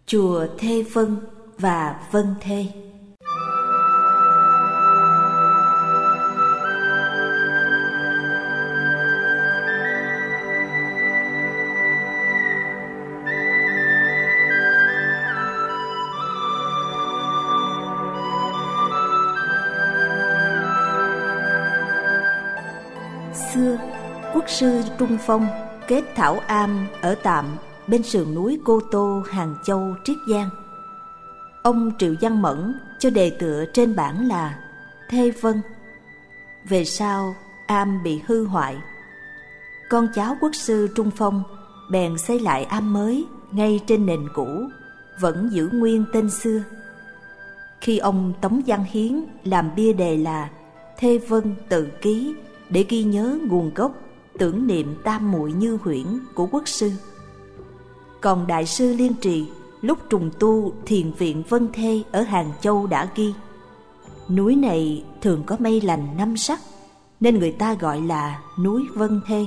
Chùa Thê Vân và Vân Thê. Xưa, quốc sư Trung Phong kết thảo am ở tạm bên sườn núi Cô Tô, Hàng Châu, Triết Giang. Ông Triệu Văn Mẫn cho đề tựa trên bảng là Thê Vân. Về sau, am bị hư hoại. Con cháu quốc sư Trung Phong bèn xây lại am mới ngay trên nền cũ, vẫn giữ nguyên tên xưa. Khi ông Tống Văn Hiến làm bia đề là Thê Vân Tự Ký để ghi nhớ nguồn gốc, tưởng niệm tam muội Như Huyễn của quốc sư. Còn Đại sư Liên Trì lúc trùng tu thiền viện Vân Thê ở Hàng Châu đã ghi: núi này thường có mây lành 5 sắc, nên người ta gọi là núi Vân Thê.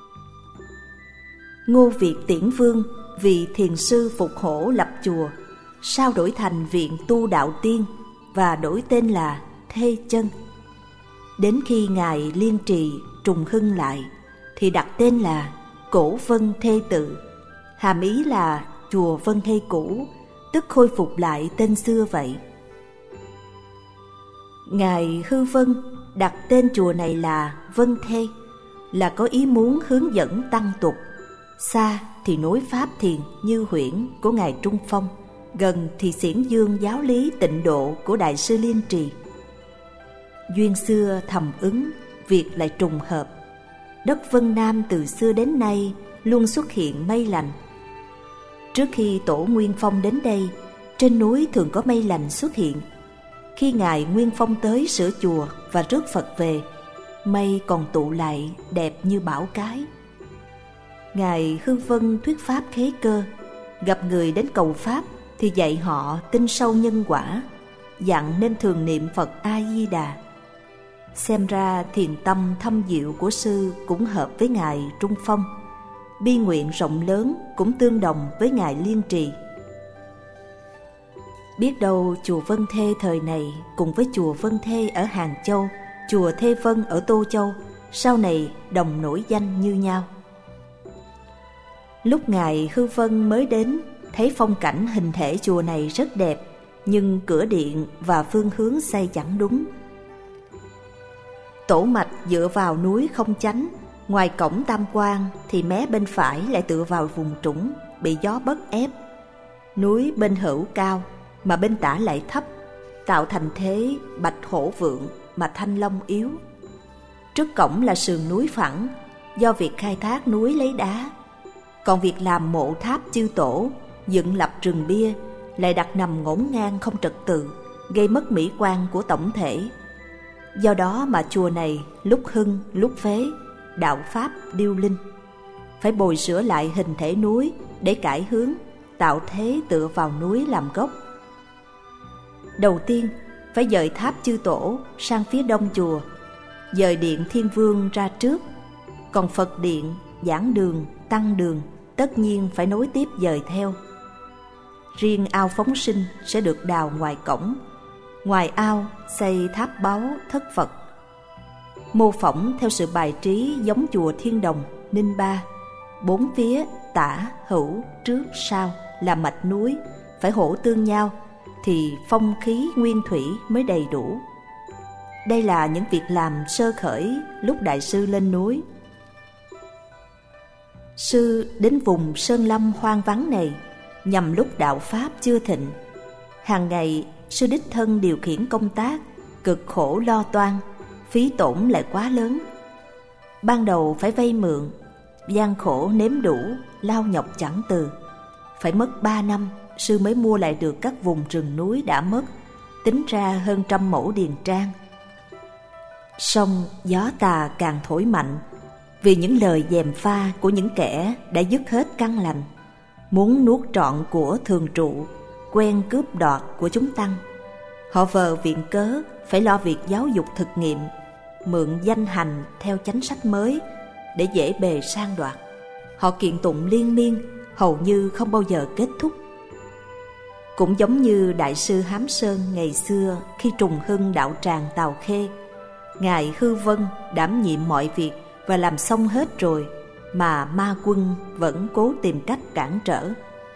Ngô Việt Tiễn Vương vì thiền sư Phục Hổ lập chùa, sau đổi thành viện tu đạo tiên và đổi tên là Thê Chân. Đến khi ngài Liên Trì trùng hưng lại thì đặt tên là Cổ Vân Thê Tự, hàm ý là chùa Vân Thê cũ, tức khôi phục lại tên xưa vậy. Ngài Hư Vân đặt tên chùa này là Vân Thê là có ý muốn hướng dẫn tăng tục, xa thì nối pháp thiền Như Huyễn của ngài Trung Phong, gần thì xiển dương giáo lý tịnh độ của Đại sư Liên Trì. Duyên xưa thầm ứng, việc lại trùng hợp. Đất Vân Nam từ xưa đến nay luôn xuất hiện mây lành. Trước khi Tổ Nguyên Phong đến đây, trên núi thường có mây lành xuất hiện. Khi ngài Nguyên Phong tới sửa chùa và rước Phật về, mây còn tụ lại đẹp như bảo cái. Ngài Hư Vân thuyết pháp khế cơ, gặp người đến cầu pháp thì dạy họ tin sâu nhân quả, dặn nên thường niệm Phật A Di Đà. Xem ra thiền tâm thâm diệu của sư cũng hợp với ngài Trung Phong, bi nguyện rộng lớn cũng tương đồng với ngài Liên Trì. Biết đâu chùa Vân Thê thời này cùng với chùa Vân Thê ở Hàng Châu, chùa Thê Vân ở Tô Châu sau này đồng nổi danh như nhau. Lúc ngài Hư Vân mới đến, thấy phong cảnh hình thể chùa này rất đẹp, nhưng cửa điện và phương hướng xây chẳng đúng. Tổ mạch dựa vào núi không chánh, ngoài cổng tam quan thì mé bên phải lại tựa vào vùng trũng, bị gió bất ép. Núi bên hữu cao mà bên tả lại thấp, tạo thành thế bạch hổ vượng mà thanh long yếu. Trước cổng là sườn núi phẳng, do việc khai thác núi lấy đá. Còn việc làm mộ tháp chư tổ, dựng lập rừng bia lại đặt nằm ngổn ngang không trật tự, gây mất mỹ quan của tổng thể. Do đó mà chùa này lúc hưng lúc phế, đạo pháp điêu linh. Phải bồi sửa lại hình thể núi để cải hướng, tạo thế tựa vào núi làm gốc. Đầu tiên phải dời tháp chư tổ sang phía đông chùa, dời điện Thiên Vương ra trước. Còn Phật điện, giảng đường, tăng đường tất nhiên phải nối tiếp dời theo. Riêng ao phóng sinh sẽ được đào ngoài cổng, ngoài ao xây tháp báu thất Phật, mô phỏng theo sự bài trí giống chùa Thiên Đồng, Ninh Ba. Bốn phía tả, hữu, trước, sau là mạch núi phải hỗ tương nhau thì phong khí nguyên thủy mới đầy đủ. Đây là những việc làm sơ khởi lúc đại sư lên núi. Sư đến vùng sơn lâm hoang vắng này nhằm lúc đạo pháp chưa thịnh. Hàng ngày sư đích thân điều khiển công tác, cực khổ lo toan, phí tổn lại quá lớn. Ban đầu phải vay mượn, gian khổ nếm đủ, lao nhọc chẳng từ. Phải mất 3 năm sư mới mua lại được các vùng rừng núi đã mất, tính ra hơn 100 mẫu điền trang. Song gió tà càng thổi mạnh, vì những lời gièm pha của những kẻ đã dứt hết căn lành, muốn nuốt trọn của thường trụ, quen cướp đoạt của chúng tăng. Họ vờ viện cớ phải lo việc giáo dục thực nghiệm, mượn danh hành theo chánh sách mới để dễ bề sang đoạt. Họ kiện tụng liên miên, hầu như không bao giờ kết thúc. Cũng giống như Đại sư Hám Sơn ngày xưa khi trùng hưng đạo tràng Tào Khê, Ngài Hư Vân đảm nhiệm mọi việc và làm xong hết rồi, mà ma quân vẫn cố tìm cách cản trở.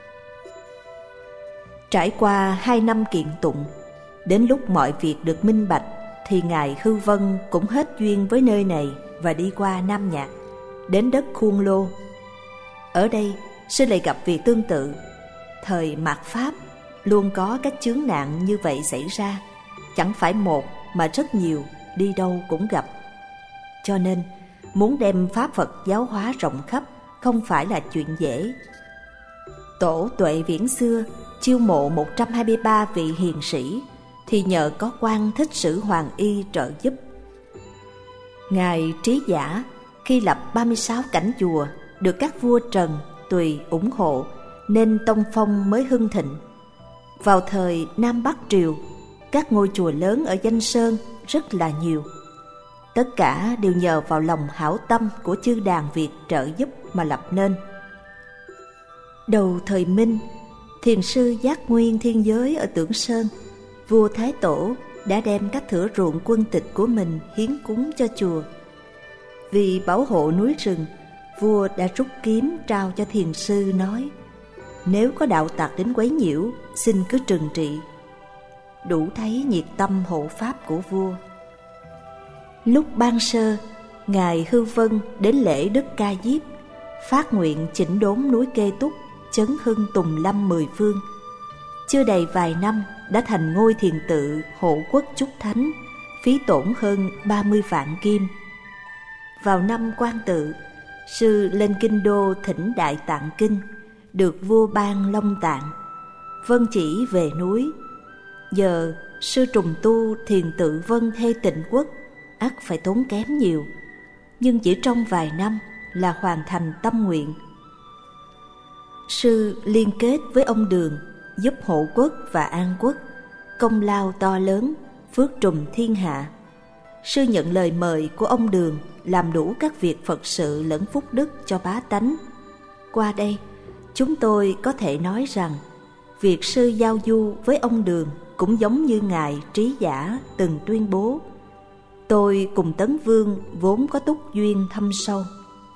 Trải qua 2 năm kiện tụng, đến lúc mọi việc được minh bạch thì Ngài Hư Vân cũng hết duyên với nơi này và đi qua Nam Nhạc, đến đất Khuôn Lô. Ở đây, sư lại gặp việc tương tự. Thời mạt Pháp luôn có các chướng nạn như vậy xảy ra, chẳng phải một mà rất nhiều, đi đâu cũng gặp. Cho nên, muốn đem Pháp Phật giáo hóa rộng khắp không phải là chuyện dễ. Tổ Tuệ Viễn xưa chiêu mộ 123 vị hiền sĩ thì nhờ có Quan Thích Sử Hoàng Y trợ giúp. Ngài Trí Giả khi lập 36 cảnh chùa được các vua Trần, Tùy ủng hộ nên tông phong mới hưng thịnh. Vào thời Nam Bắc Triều, các ngôi chùa lớn ở Danh Sơn rất là nhiều. Tất cả đều nhờ vào lòng hảo tâm của chư đàn Việt trợ giúp mà lập nên. Đầu thời Minh, thiền sư Giác Nguyên Thiên Giới ở Tưởng Sơn, vua Thái Tổ đã đem các thửa ruộng quân tịch của mình hiến cúng cho chùa. Vì bảo hộ núi rừng, vua đã rút kiếm trao cho thiền sư nói: nếu có đạo tặc đến quấy nhiễu, xin cứ trừng trị. Đủ thấy nhiệt tâm hộ pháp của vua. Lúc ban sơ, Ngài Hư Vân đến lễ Đức Ca Diếp, phát nguyện chỉnh đốn núi Kê Túc, chấn hưng Tùng Lâm 10 phương. Chưa đầy vài năm đã thành ngôi thiền tự hộ quốc chúc thánh, phí tổn hơn 30 vạn kim. Vào năm Quan Tự, sư lên Kinh Đô thỉnh Đại Tạng Kinh, được vua ban Long Tạng, vân chỉ về núi. Giờ sư trùng tu thiền tự Vân Thê Tịnh Quốc, ắt phải tốn kém nhiều, nhưng chỉ trong vài năm là hoàn thành tâm nguyện. Sư liên kết với ông Đường, giúp hộ quốc và an quốc, công lao to lớn, phước trùm thiên hạ. Sư nhận lời mời của ông Đường làm đủ các việc Phật sự lẫn phúc đức cho bá tánh. Qua đây, chúng tôi có thể nói rằng việc sư giao du với ông Đường cũng giống như Ngài Trí Giả từng tuyên bố: tôi cùng Tấn Vương vốn có túc duyên thâm sâu.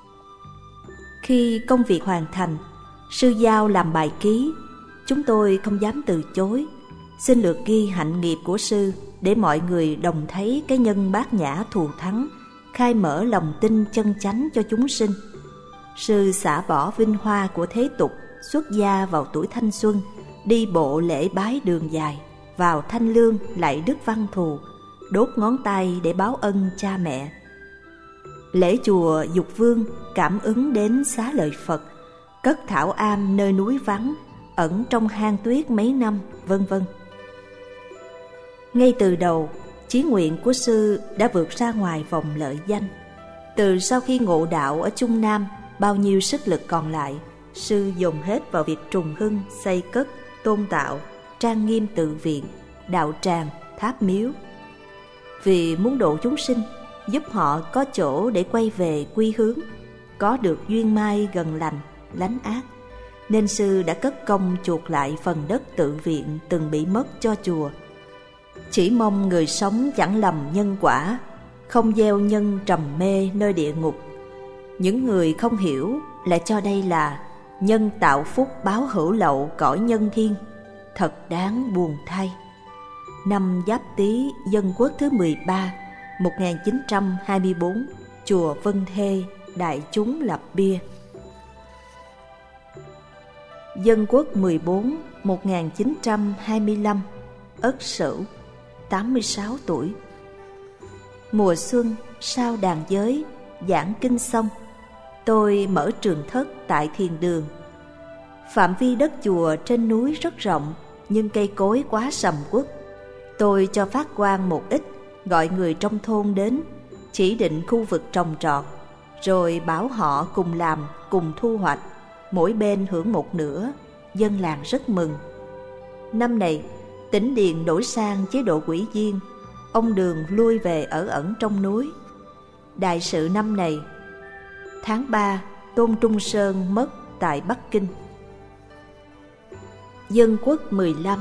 Khi công việc hoàn thành, sư giao làm bài ký, chúng tôi không dám từ chối, xin lược ghi hạnh nghiệp của sư để mọi người đồng thấy cái nhân bát nhã thù thắng, khai mở lòng tin chân chánh cho chúng sinh. Sư xả bỏ vinh hoa của thế tục, xuất gia vào tuổi thanh xuân, đi bộ lễ bái đường dài, vào Thanh Lương lạy Đức Văn Thù, đốt ngón tay để báo ân cha mẹ. Lễ chùa Dục Vương cảm ứng đến xá lợi Phật, cất thảo am nơi núi vắng, ẩn trong hang tuyết mấy năm, vân vân. Ngay từ đầu, chí nguyện của sư đã vượt ra ngoài vòng lợi danh. Từ sau khi ngộ đạo ở Trung Nam, bao nhiêu sức lực còn lại, sư dồn hết vào việc trùng hưng, xây cất, tôn tạo, trang nghiêm tự viện, đạo tràng, tháp miếu. Vì muốn độ chúng sinh, giúp họ có chỗ để quay về quy hướng, có được duyên mai gần lành, lánh ác, nên sư đã cất công chuộc lại phần đất tự viện từng bị mất cho chùa. Chỉ mong người sống chẳng lầm nhân quả, không gieo nhân trầm mê nơi địa ngục. Những người không hiểu lại cho đây là nhân tạo phúc báo hữu lậu cõi nhân thiên, thật đáng buồn thay. Năm Giáp Tý Dân Quốc thứ 13, 1924, chùa Vân Thê, đại chúng lập bia. Dân Quốc 14, 1925, Ất Sửu, 86 tuổi. Mùa xuân, sau đàn giới, giảng kinh xong, tôi mở trường thất tại thiền đường. Phạm vi đất chùa trên núi rất rộng, nhưng cây cối quá sầm uất. Tôi cho phát quang một ít, gọi người trong thôn đến, chỉ định khu vực trồng trọt, rồi bảo họ cùng làm, cùng thu hoạch, mỗi bên hưởng một nửa. Dân làng rất mừng. Năm này, Tĩnh Điền đổi sang chế độ quỷ viên, ông Đường lui về ở ẩn trong núi. Đại sự năm này, tháng 3, Tôn Trung Sơn mất tại Bắc Kinh. Dân Quốc 15,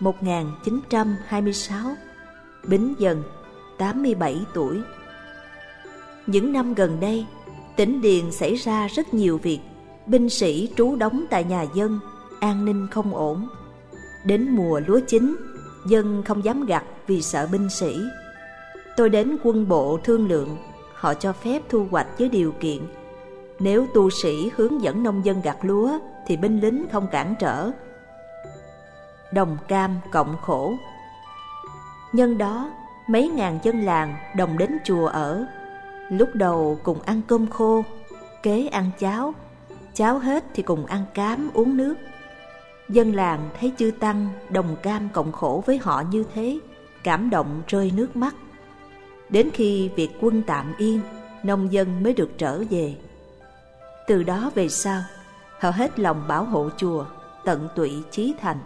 1926. Bính Dần, 87 tuổi. Những năm gần đây, tỉnh Điền xảy ra rất nhiều việc. Binh sĩ trú đóng tại nhà dân, an ninh không ổn. Đến mùa lúa chín, dân không dám gặt vì sợ binh sĩ. Tôi đến quân bộ thương lượng, họ cho phép thu hoạch với điều kiện nếu tu sĩ hướng dẫn nông dân gặt lúa thì binh lính không cản trở. Đồng cam cộng khổ. Nhân đó, mấy ngàn dân làng đồng đến chùa ở. Lúc đầu cùng ăn cơm khô, kế ăn cháo, cháo hết thì cùng ăn cám uống nước. Dân làng thấy chư tăng đồng cam cộng khổ với họ như thế, cảm động rơi nước mắt. Đến khi việc quân tạm yên, nông dân mới được trở về. Từ đó về sau, họ hết lòng bảo hộ chùa, tận tụy chí thành.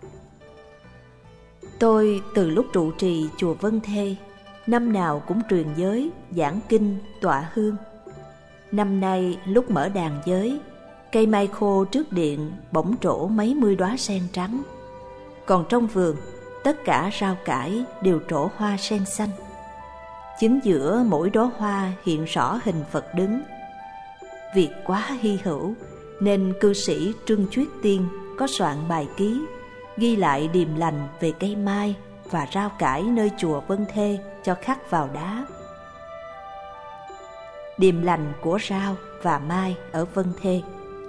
Tôi từ lúc trụ trì chùa Vân Thê, năm nào cũng truyền giới, giảng kinh, tọa hương. Năm nay lúc mở đàn giới, cây mai khô trước điện bỗng trổ mấy mươi đóa sen trắng. Còn trong vườn, tất cả rau cải đều trổ hoa sen xanh. Chính giữa mỗi đóa hoa hiện rõ hình Phật đứng. Việc quá hy hữu nên cư sĩ Trương Chuyết Tiên có soạn bài ký ghi lại điềm lành về cây mai và rau cải nơi chùa Vân Thê cho khắc vào đá. Điềm lành của rau và mai ở Vân Thê.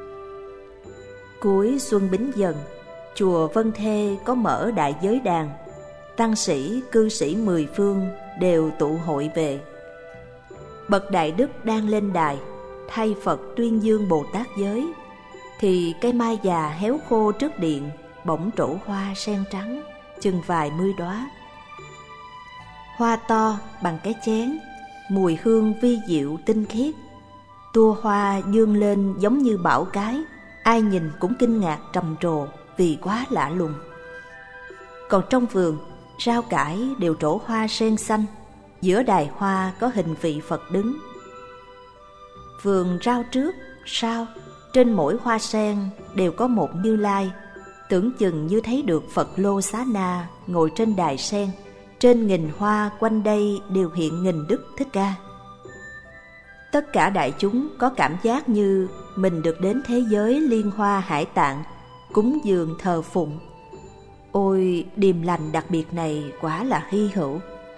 Cuối xuân Bính Dần, chùa Vân Thê có mở đại giới đàn, tăng sĩ, cư sĩ mười phương đều tụ hội về. Bậc Đại Đức đang lên đài, thay Phật tuyên dương Bồ Tát giới, thì cây mai già héo khô trước điện bỗng trổ hoa sen trắng, chừng vài mươi đóa. Hoa to bằng cái chén, mùi hương vi diệu tinh khiết. Tua hoa dương lên giống như bão cái, ai nhìn cũng kinh ngạc trầm trồ vì quá lạ lùng. Còn trong vườn, rau cải đều trổ hoa sen xanh, giữa đài hoa có hình vị Phật đứng. Vườn rau trước, sau, trên mỗi hoa sen đều có một Như Lai, tưởng chừng như thấy được Phật Lô Xá Na ngồi trên đài sen. Trên nghìn hoa quanh đây đều hiện nghìn Đức Thích Ca. Tất cả đại chúng có cảm giác như mình được đến thế giới liên hoa hải tạng, cúng dường thờ phụng. Ôi, điềm lành đặc biệt này quả là hy hữu.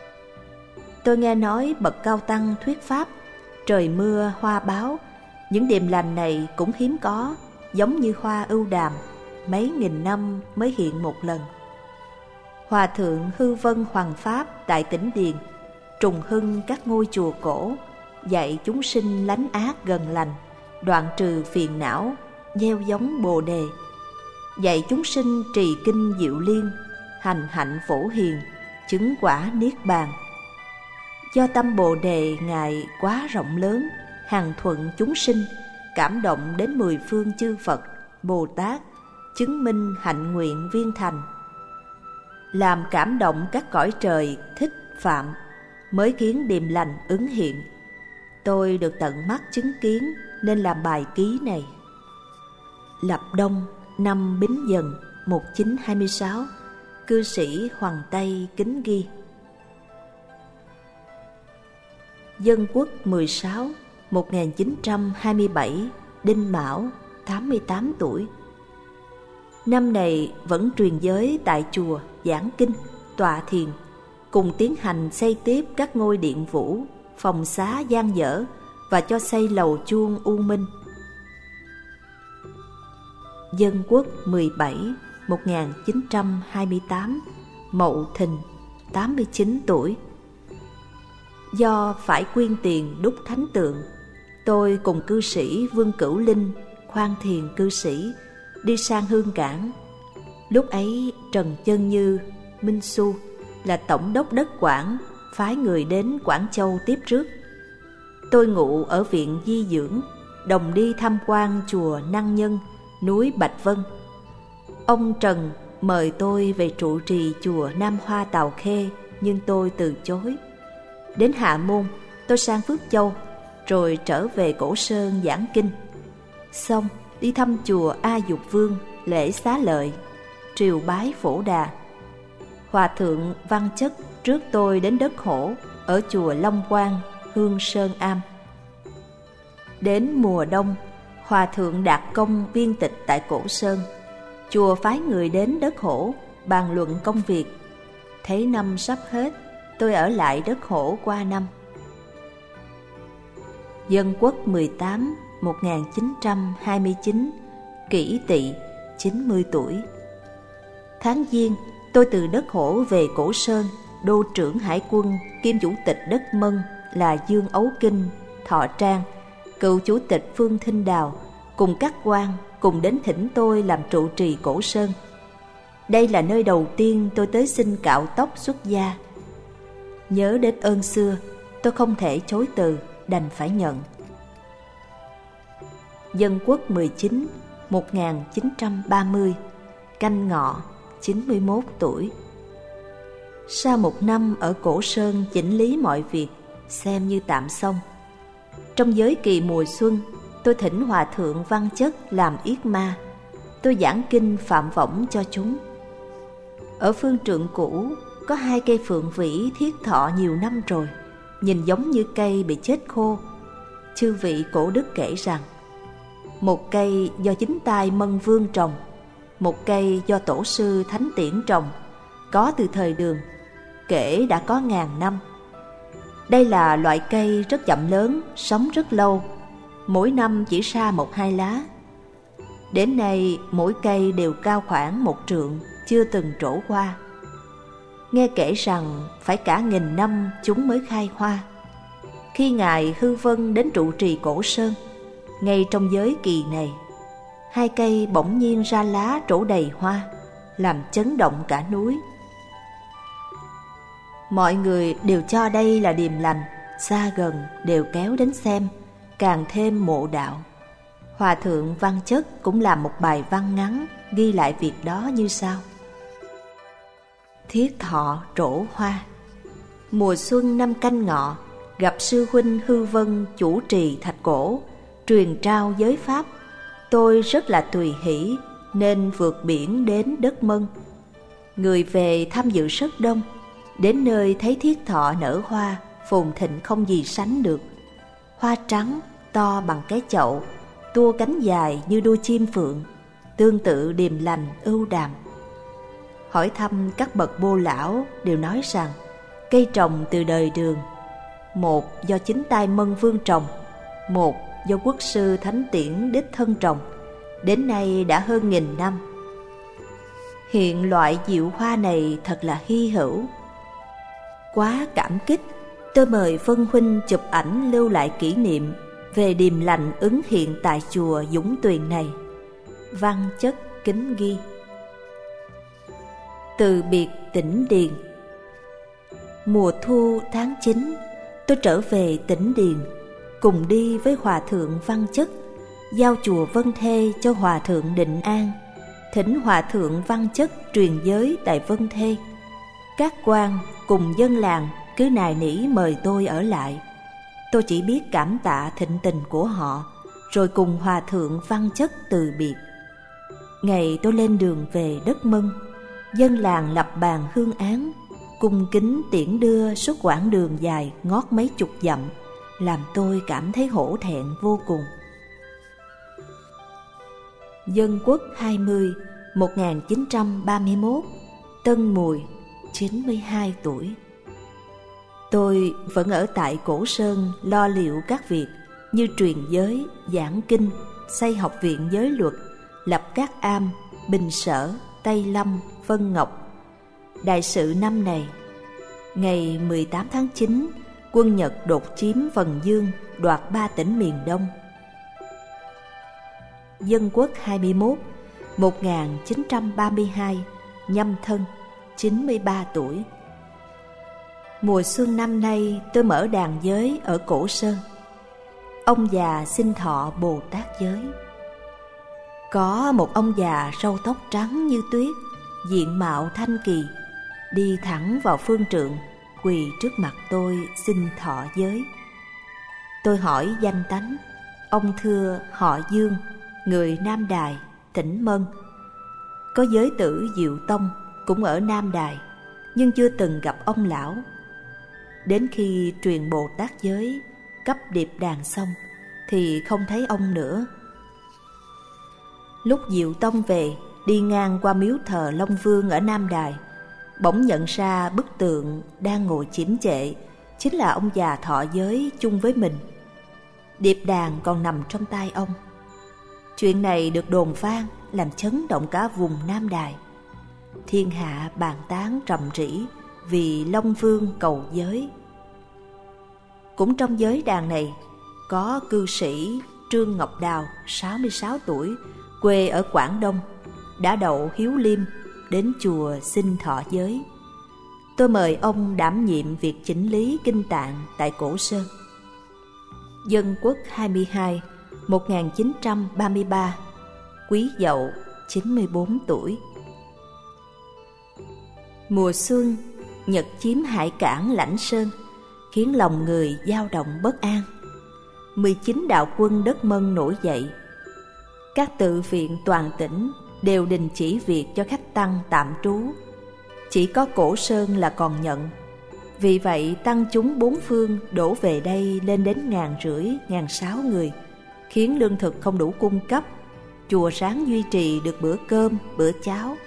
Tôi nghe nói bậc cao tăng thuyết pháp, trời mưa hoa báo, những điềm lành này cũng hiếm có, giống như hoa ưu đàm, mấy nghìn năm mới hiện một lần. Hòa thượng Hư Vân Hoằng Pháp tại tỉnh Điền trùng hưng các ngôi chùa cổ, dạy chúng sinh lánh ác gần lành, đoạn trừ phiền não, gieo giống Bồ đề, dạy chúng sinh trì kinh Diệu Liên, hành hạnh phổ hiền, chứng quả niết bàn. Do tâm Bồ đề Ngài quá rộng lớn, hằng thuận chúng sinh, cảm động đến mười phương chư Phật, Bồ Tát, chứng minh hạnh nguyện viên thành, làm cảm động các cõi trời thích phạm, mới khiến điềm lành ứng hiện. Tôi được tận mắt chứng kiến nên làm bài ký này. Lập Đông, năm Bính Dần 1926, cư sĩ Hoàng Tây kính ghi. Dân Quốc 16, 1927, Đinh Mão, 88 tuổi. Năm này vẫn truyền giới tại chùa, giảng kinh, tọa thiền, cùng tiến hành xây tiếp các ngôi điện vũ, phòng xá gian dở và cho xây lầu chuông U Minh. Dân Quốc 17, 1928, Mậu Thìn, 89 tuổi. Do phải quyên tiền đúc thánh tượng, tôi cùng cư sĩ Vương Cửu Linh, khoan thiền cư sĩ, đi sang Hương Cảng. Lúc ấy Trần Chân Như, Minh Xu là tổng đốc đất Quảng, phái người đến Quảng Châu tiếp rước. Tôi ngụ ở viện di dưỡng, đồng đi tham quan chùa Năng Nhân, núi Bạch Vân. Ông Trần mời tôi về trụ trì chùa Nam Hoa Tào Khê, nhưng tôi từ chối. Đến Hạ Môn, tôi sang Phước Châu, rồi trở về Cổ Sơn giảng kinh. Xong đi thăm chùa A Dục Vương, lễ xá lợi. triều bái Phổ Đà. Hòa thượng Văn Chất trước tôi đến đất Hổ ở chùa Long Quang, Hương Sơn Am. Đến mùa đông, Hòa thượng Đạt Công viên tịch tại Cổ Sơn. Chùa phái người đến đất Hổ bàn luận công việc. Thấy năm sắp hết, tôi ở lại đất Hổ qua năm. Dân Quốc 18, 1929, Kỷ Tỵ, 90 tuổi. Tháng Giêng, tôi từ đất Hổ về Cổ Sơn, đô trưởng hải quân kiêm chủ tịch đất Mân là Dương Ấu Kinh, Thọ Trang, cựu chủ tịch Phương Thinh Đào cùng các quan cùng đến thỉnh tôi làm trụ trì Cổ Sơn. Đây là nơi đầu tiên tôi tới xin cạo tóc xuất gia. Nhớ đến ơn xưa, tôi không thể chối từ, đành phải nhận. Dân Quốc 19, 1930, Canh Ngọ, 91 tuổi. Sau một năm ở Cổ Sơn chỉnh lý mọi việc, xem như tạm xong. Trong giới kỳ mùa xuân, tôi thỉnh Hòa thượng Văn Chất làm yết ma. Tôi giảng kinh Phạm Võng cho chúng. Ở phương trượng cũ có 2 cây phượng vĩ thiết thọ nhiều năm rồi, nhìn giống như cây bị chết khô. Chư vị cổ đức kể rằng, một cây do chính tay Mân Vương trồng, một cây do tổ sư Thánh Tiễn trồng, có từ thời Đường, kể đã có ngàn năm. Đây là loại cây rất chậm lớn, sống rất lâu, mỗi năm chỉ ra 1-2 lá. Đến nay mỗi cây đều cao khoảng 1 trượng, chưa từng trổ hoa. Nghe kể rằng phải cả 1000 năm chúng mới khai hoa. Khi Ngài Hư Vân đến trụ trì Cổ Sơn, ngay trong giới kỳ này, 2 cây bỗng nhiên ra lá trổ đầy hoa, làm chấn động cả núi. Mọi người đều cho đây là điềm lành, xa gần đều kéo đến xem, càng thêm mộ đạo. Hòa thượng Văn Chất cũng làm một bài văn ngắn ghi lại việc đó như sau: Thiết thọ trổ hoa. Mùa xuân năm Canh Ngọ, gặp sư huynh Hư Vân chủ trì Thạch Cổ, truyền trao giới pháp. Tôi rất là tùy hỷ, nên vượt biển đến đất Mân. Người về tham dự rất đông, đến nơi thấy thiết thọ nở hoa, phồn thịnh không gì sánh được. Hoa trắng, to bằng cái chậu, tua cánh dài như đuôi chim phượng, tương tự điềm lành, ưu đàm. Hỏi thăm các bậc bô lão đều nói rằng cây trồng từ đời Đường, một do chính tay Mân Vương trồng, một do quốc sư Thánh Tiễn đích thân trồng, đến nay đã hơn 1000 năm. Hiện loại diệu hoa này thật là hy hữu. Quá cảm kích, tôi mời Vân huynh chụp ảnh lưu lại kỷ niệm về điềm lành ứng hiện tại chùa Dũng Tuyền này. Văn Chất kính ghi. Từ biệt Tĩnh Điền. Mùa thu tháng 9, tôi trở về Tĩnh Điền, cùng đi với Hòa thượng Văn Chất, giao chùa Vân Thê cho Hòa thượng Định An, thỉnh Hòa thượng Văn Chất truyền giới tại Vân Thê. Các quan cùng dân làng cứ nài nỉ mời tôi ở lại. Tôi chỉ biết cảm tạ thịnh tình của họ, rồi cùng Hòa thượng Văn Chất từ biệt. Ngày tôi lên đường về đất Mân, dân làng lập bàn hương án, cung kính tiễn đưa suốt quãng đường dài ngót mấy chục dặm, làm tôi cảm thấy hổ thẹn vô cùng. Dân Quốc 20, 1931, Tân Mùi, 92 tuổi. Tôi vẫn ở tại Cổ Sơn lo liệu các việc như truyền giới, giảng kinh, xây học viện giới luật, lập các am, Bình Sở, Tây Lâm, Vân Ngọc. Đại sự năm này, ngày 18 tháng 9, quân Nhật đột chiếm Vần Dương, đoạt 3 tỉnh miền Đông. Dân Quốc 21, 1932, Nhâm Thân, 93 tuổi. Mùa xuân năm nay tôi mở đàn giới ở Cổ Sơn. Ông già xin thọ Bồ Tát giới. Có một ông già râu tóc trắng như tuyết, diện mạo thanh kỳ, đi thẳng vào phương trượng, quỳ trước mặt tôi xin thọ giới. Tôi hỏi danh tánh. Ông thưa họ Dương, người Nam Đài, tỉnh Mân. có giới tử Diệu Tông cũng ở Nam Đài, nhưng chưa từng gặp ông lão. Đến khi truyền Bồ Tát giới, cấp điệp đàn xong thì không thấy ông nữa. Lúc Diệu Tông về, đi ngang qua miếu thờ Long Vương ở Nam Đài, bỗng nhận ra bức tượng đang ngồi chiếm trệ chính là ông già thọ giới chung với mình. Điệp đàn còn nằm trong tay ông. Chuyện này được đồn vang làm chấn động cả vùng Nam Đài. Thiên hạ bàn tán rầm rĩ vì Long Vương cầu giới. Cũng trong giới đàn này có cư sĩ Trương Ngọc Đào 66 tuổi, quê ở Quảng Đông, đã đậu hiếu liêm đến chùa xin thọ giới. Tôi mời ông đảm nhiệm việc chỉnh lý kinh tạng tại Cổ Sơn. Dân Quốc 22, 1933, Quý Dậu 94 tuổi. Mùa xuân, Nhật chiếm hải cảng Lãnh Sơn, khiến lòng người dao động bất an. 19 đạo quân đất Mân nổi dậy. Các tự viện toàn tỉnh đều đình chỉ việc cho khách tăng tạm trú. Chỉ có Cổ Sơn là còn nhận. Vì vậy tăng chúng bốn phương đổ về đây lên đến 1.500, 1.600 người, khiến lương thực không đủ cung cấp. Chùa sáng duy trì được bữa cơm, bữa cháo.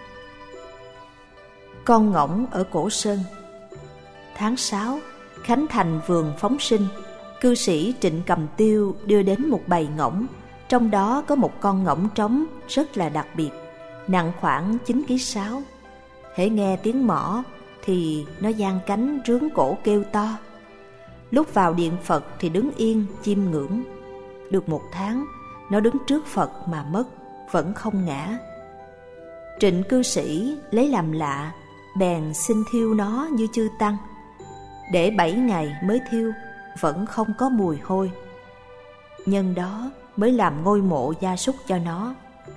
Con ngỗng ở Cổ Sơn. Tháng 6, khánh thành vườn phóng sinh, cư sĩ Trịnh Cầm Tiêu đưa đến một bầy ngỗng, trong đó có một con ngỗng trống rất là đặc biệt, nặng khoảng 9,6 kg. Hễ nghe tiếng mõ thì nó giang cánh rướn cổ kêu to. Lúc vào điện Phật thì đứng yên chiêm ngưỡng. Được 1 tháng, nó đứng trước Phật mà mất, vẫn không ngã. Trịnh cư sĩ lấy làm lạ, bèn xin thiêu nó như chư tăng. Để 7 ngày mới thiêu, vẫn không có mùi hôi. Nhân đó mới làm ngôi mộ gia súc cho nó.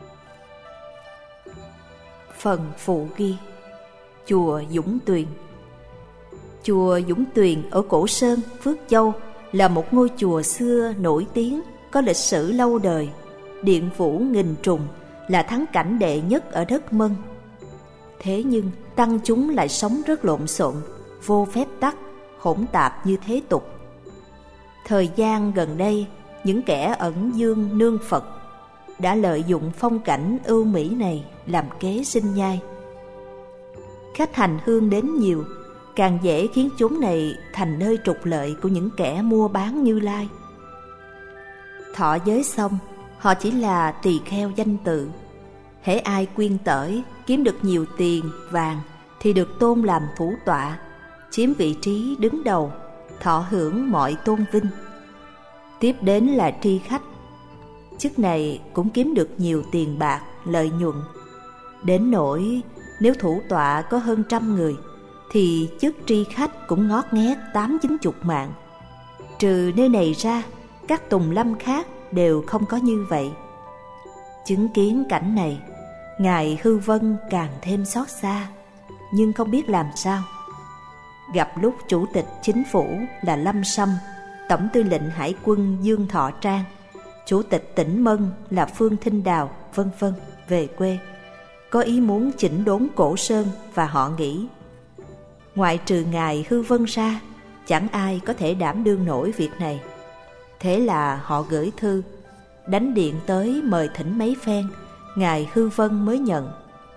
Phần phụ ghi: Chùa Dũng Tuyền. Chùa Dũng Tuyền ở Cổ Sơn, Phước Châu là một ngôi chùa xưa nổi tiếng, có lịch sử lâu đời. Điện vũ nghìn trùng, là thắng cảnh đệ nhất ở đất Mân. Thế nhưng tăng chúng lại sống rất lộn xộn, vô phép tắc, hỗn tạp như thế tục. Thời gian gần đây, những kẻ ẩn dương nương Phật đã lợi dụng phong cảnh ưu mỹ này làm kế sinh nhai. Khách hành hương đến nhiều, càng dễ khiến chúng này thành nơi trục lợi của những kẻ mua bán Như Lai. Thọ giới xong, họ chỉ là tỳ kheo danh tự. Hễ ai quyên tởi, kiếm được nhiều tiền, vàng thì được tôn làm thủ tọa, chiếm vị trí đứng đầu, thọ hưởng mọi tôn vinh. Tiếp đến là tri khách. Chức này cũng kiếm được nhiều tiền bạc, lợi nhuận. Đến nỗi nếu thủ tọa có hơn 100 người, thì chức tri khách cũng ngót nghét 80-90 mạng. Trừ nơi này ra, các tùng lâm khác đều không có như vậy. Chứng kiến cảnh này, Ngài Hư Vân càng thêm xót xa, nhưng không biết làm sao. Gặp lúc Chủ tịch Chính phủ là Lâm Sâm, Tổng tư lệnh Hải quân Dương Thọ Trang, Chủ tịch tỉnh Mân là Phương Thinh Đào, vân vân về quê, có ý muốn chỉnh đốn Cổ Sơn, và họ nghĩ ngoại trừ Ngài Hư Vân ra, chẳng ai có thể đảm đương nổi việc này. Thế là họ gửi thư, đánh điện tới mời thỉnh mấy phen, Ngài Hư Vân mới nhận.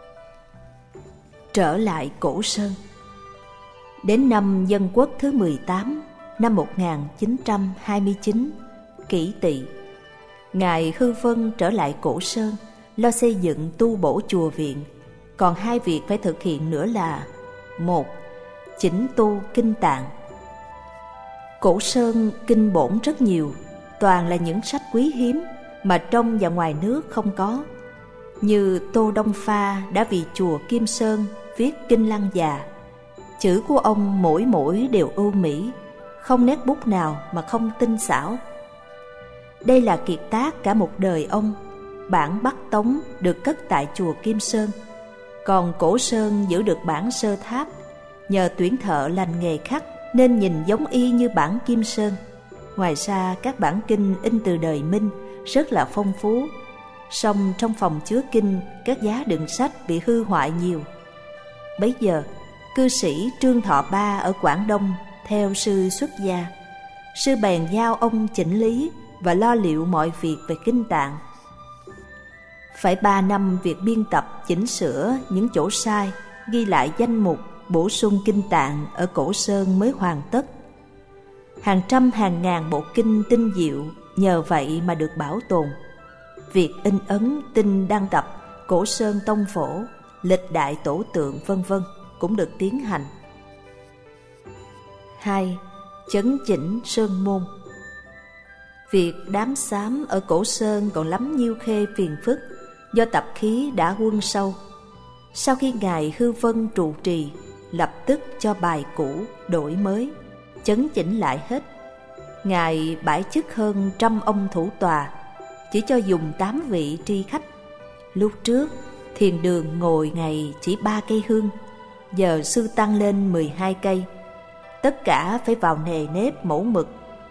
Trở lại Cổ Sơn. Đến năm Dân Quốc thứ 18, năm 1929, Kỷ Tỵ, Ngài Hư Vân trở lại Cổ Sơn, lo xây dựng tu bổ chùa viện. Còn 2 việc phải thực hiện nữa là: 1. Chỉnh tu kinh tạng. Cổ Sơn kinh bổn rất nhiều, toàn là những sách quý hiếm mà trong và ngoài nước không có. Như Tô Đông Pha đã vì chùa Kim Sơn viết Kinh Lăng Già. Chữ của ông mỗi đều ưu mỹ, không nét bút nào mà không tinh xảo. Đây là kiệt tác cả một đời ông. Bản Bắc Tống được cất tại chùa Kim Sơn, còn Cổ Sơn giữ được bản Sơ Tháp. Nhờ tuyển thợ lành nghề khắc nên nhìn giống y như bản Kim Sơn. Ngoài ra các bản kinh in từ đời Minh rất là phong phú. song trong phòng chứa kinh các giá đựng sách bị hư hoại nhiều. Bấy giờ cư sĩ Trương Thọ Ba ở Quảng Đông theo sư xuất gia. Sư bèn giao ông chỉnh lý và lo liệu mọi việc về kinh tạng. Phải 3 năm việc biên tập chỉnh sửa những chỗ sai, ghi lại danh mục, bổ sung kinh tạng ở Cổ Sơn mới hoàn tất. Hàng trăm hàng ngàn bộ kinh tinh diệu nhờ vậy mà được bảo tồn. Việc in ấn tinh đăng tập Cổ Sơn Tông Phổ, lịch đại tổ tượng vân vân cũng được tiến hành. 2. Chấn chỉnh sơn môn. Việc đám xám ở Cổ Sơn còn lắm nhiêu khê phiền phức do tập khí đã huân sâu. Sau khi Ngài Hư Vân trụ trì, lập tức cho bài cũ đổi mới, chấn chỉnh lại hết. Ngài bãi chức hơn 100 ông thủ tòa, chỉ cho dùng 8 vị tri khách. Lúc trước thiền đường ngồi ngày chỉ 3 cây hương, giờ sư tăng lên 12 cây. Tất cả phải vào nề nếp mẫu mực.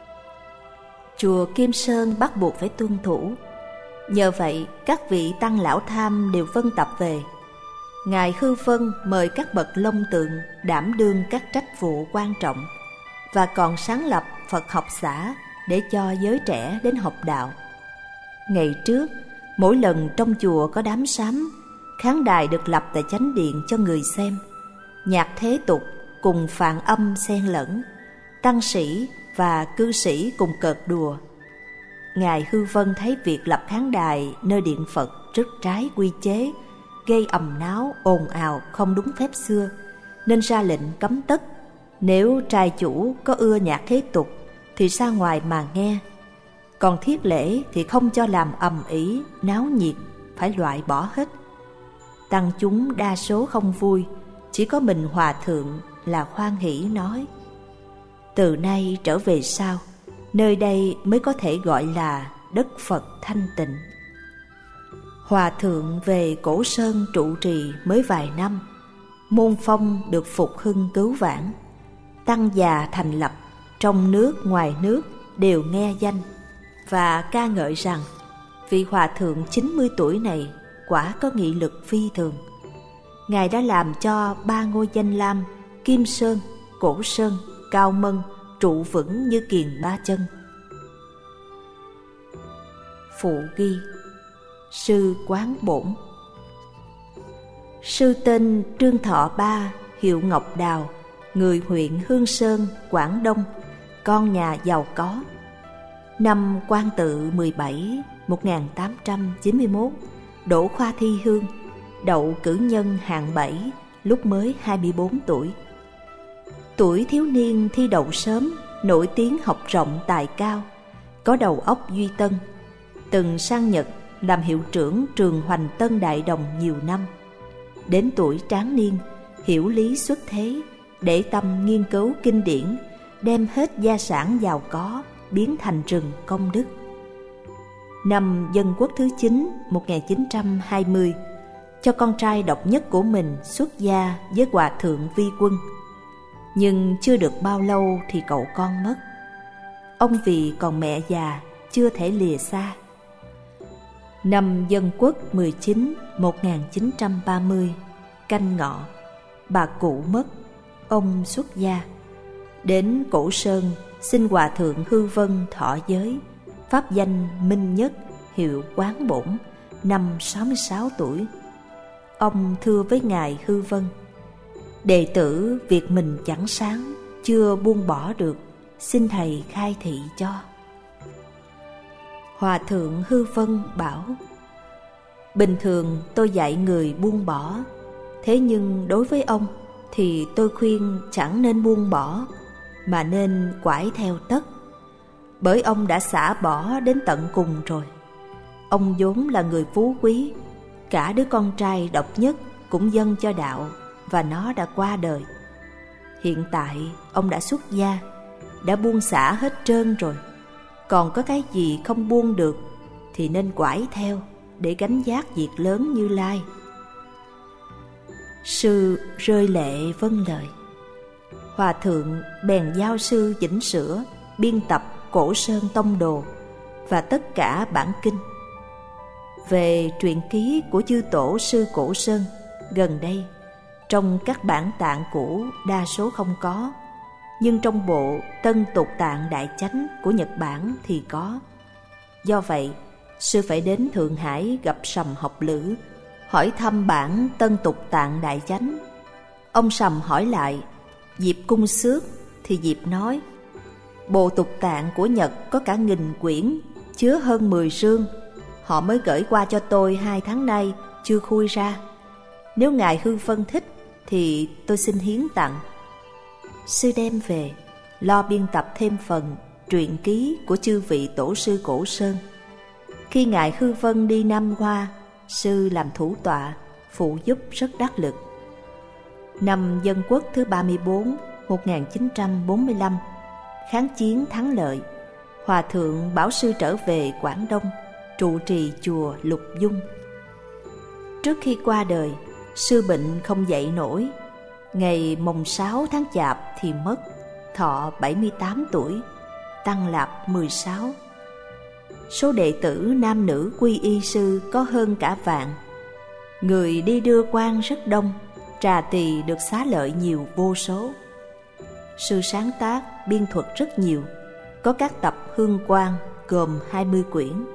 Chùa Kim Sơn bắt buộc phải tuân thủ. Nhờ vậy các vị tăng lão tham đều vân tập về. Ngài Hư Vân mời các bậc long tượng đảm đương các trách vụ quan trọng, và còn sáng lập Phật học xã để cho giới trẻ đến học đạo. Ngày trước, mỗi lần trong chùa có đám sám, khán đài được lập tại chánh điện cho người xem. Nhạc thế tục cùng phạn âm xen lẫn, tăng sĩ và cư sĩ cùng cợt đùa. Ngài Hư Vân thấy việc lập khán đài nơi điện Phật rất trái quy chế, gây ầm náo, ồn ào không đúng phép xưa, nên ra lệnh cấm tất. Nếu trai chủ có ưa nhạc thế tục thì ra ngoài mà nghe, còn thiết lễ thì không cho làm ầm ĩ, náo nhiệt, phải loại bỏ hết. Tăng chúng đa số không vui, chỉ có mình hòa thượng là hoan hỷ nói: từ nay trở về sau, nơi đây mới có thể gọi là đất Phật thanh tịnh. Hòa thượng về Cổ Sơn trụ trì mới vài năm, môn phong được phục hưng cứu vãn. Tăng già thành lập, trong nước ngoài nước đều nghe danh và ca ngợi rằng vị hòa thượng 90 tuổi này quả có nghị lực phi thường. Ngài đã làm cho 3 ngôi danh lam Kim Sơn, Cổ Sơn, Cao Mân trụ vững như kiền ba chân. Phụ ghi: Sư Quán Bổn. Sư tên Trương Thọ Ba, hiệu Ngọc Đào, người huyện Hương Sơn, Quảng Đông, con nhà giàu có. Năm Quan Tự 17, 1891, đỗ khoa thi hương, đậu cử nhân hạng 7 lúc mới 24 tuổi. Tuổi thiếu niên thi đậu sớm, nổi tiếng học rộng tài cao, có đầu óc duy tân. Từng sang Nhật làm hiệu trưởng trường Hoành Tân Đại Đồng nhiều năm. Đến tuổi tráng niên, hiểu lý xuất thế, để tâm nghiên cứu kinh điển, đem hết gia sản giàu có biến thành rừng công đức. Năm Dân Quốc thứ 9, 1920, cho con trai độc nhất của mình xuất gia với Hòa thượng Vi Quân. Nhưng chưa được bao lâu thì cậu con mất. Ông vì còn mẹ già, chưa thể lìa xa. Năm Dân Quốc 19, 1930, Canh Ngọ, bà cụ mất, ông xuất gia. Đến Cổ Sơn xin Hòa thượng Hư Vân thọ giới, pháp danh Minh Nhất, hiệu Quán Bổn, năm 66 tuổi. Ông thưa với Ngài Hư Vân: đệ tử việc mình chẳng sáng, chưa buông bỏ được, xin thầy khai thị cho. Hòa thượng Hư Vân bảo: bình thường tôi dạy người buông bỏ, thế nhưng đối với ông thì tôi khuyên chẳng nên buông bỏ, mà nên quải theo tất. Bởi ông đã xả bỏ đến tận cùng rồi. Ông vốn là người phú quý, cả đứa con trai độc nhất cũng dâng cho đạo, và nó đã qua đời. Hiện tại ông đã xuất gia, đã buông xả hết trơn rồi. Còn có cái gì không buông được thì nên quải theo, để gánh vác việc lớn Như Lai. Sư rơi lệ vâng lời. Hòa thượng bèn giao sư chỉnh sửa, biên tập Cổ Sơn Tông Đồ và tất cả bản kinh. Về truyện ký của chư tổ sư Cổ Sơn, gần đây trong các bản tạng cũ đa số không có, nhưng trong bộ Tân Tục Tạng Đại Chánh của Nhật Bản thì có. Do vậy, sư phải đến Thượng Hải gặp Sầm Học Lữ, hỏi thăm bản Tân Tục Tạng Đại Chánh. Ông Sầm hỏi lại Diệp Cung Xước, thì Diệp nói: bộ tục tạng của Nhật có cả 1000 quyển, chứa hơn 10 chương. Họ mới gửi qua cho tôi 2 tháng nay, chưa khui ra. Nếu ngài Hư Vân thích thì tôi xin hiến tặng. Sư đem về, lo biên tập thêm phần truyện ký của chư vị tổ sư Cổ Sơn. Khi ngài Hư Vân đi Nam Hoa, sư làm thủ tọa, phụ giúp rất đắc lực. Năm Dân Quốc thứ 34, 1945, kháng chiến thắng lợi, Hòa thượng bảo sư trở về Quảng Đông, trụ trì chùa Lục Dung. Trước khi qua đời, sư bệnh không dậy nổi. Ngày mồng 6 tháng Chạp thì mất, thọ 78 tuổi, tăng lạp 16. Số đệ tử nam nữ quy y sư có hơn cả vạn. Người đi đưa quan rất đông, trà tỳ được xá lợi nhiều vô số. Sư sáng tác, biên thuật rất nhiều, có các tập hương quan gồm 20 quyển.